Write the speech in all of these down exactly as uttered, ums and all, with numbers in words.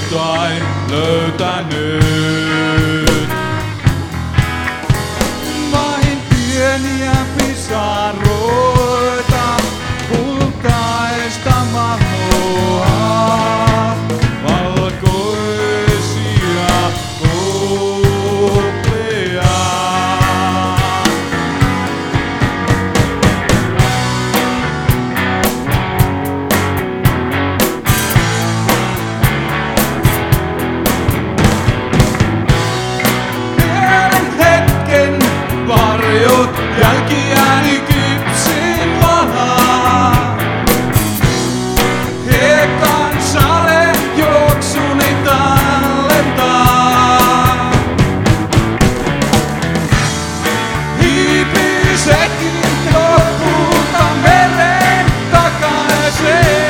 jostain löytänyt. Vain pieniä pisaroita kultaista mahoa, valkoisia kuplia. Varjot jälkiäni kypsin valaa. He kansalle juoksuni tallentaa. Hiipii sekin lopulta meren takaiseen.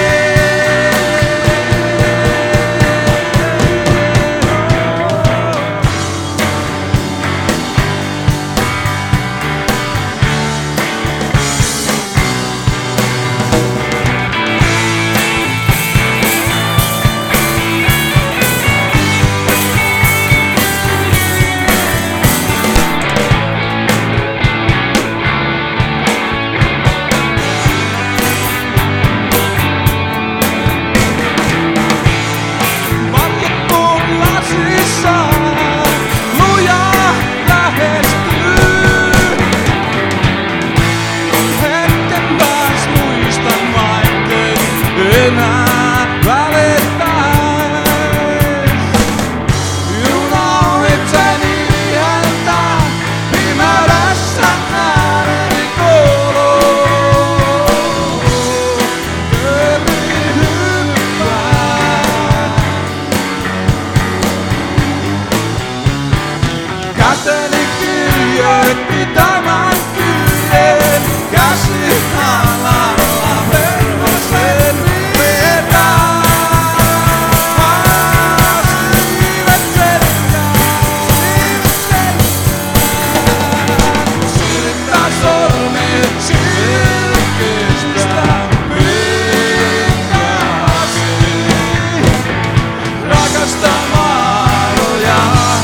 Käteni kirjoitti tämän kyljen, käsi alalla perhosen vetää. Siivet seljään, siivet seljään, silittää sormet silkistä pinkkaasti. Rakasta maaroja.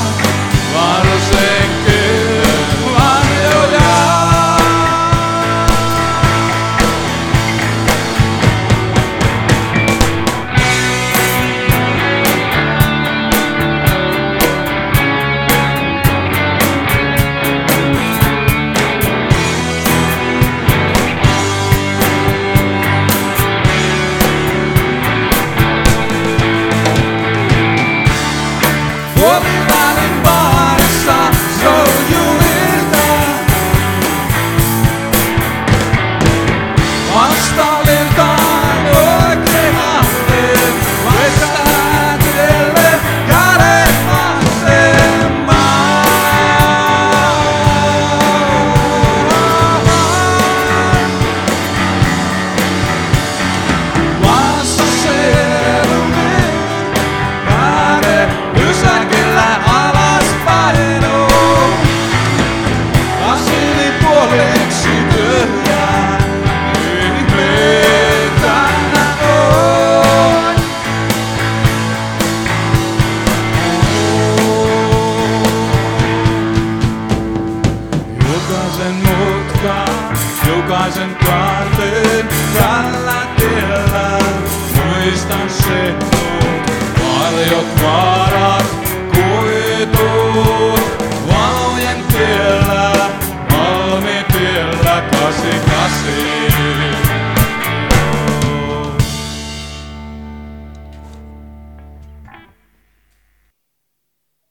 Puolivälin baarissa soujulilta vastaliltaan oikealle vastaatelle käden vasemmaan. Maassa selvi päälle pysäkillä alaspainoon. Asili puoliksi tyhjää, ihmeetänä on. Jokaisen mutkan, jokaisen kaarteen tällä tiellä muistan sen. Varjot, vaarat, kuitut, valojen tiellä, Malmi tiellä, kasi kasi.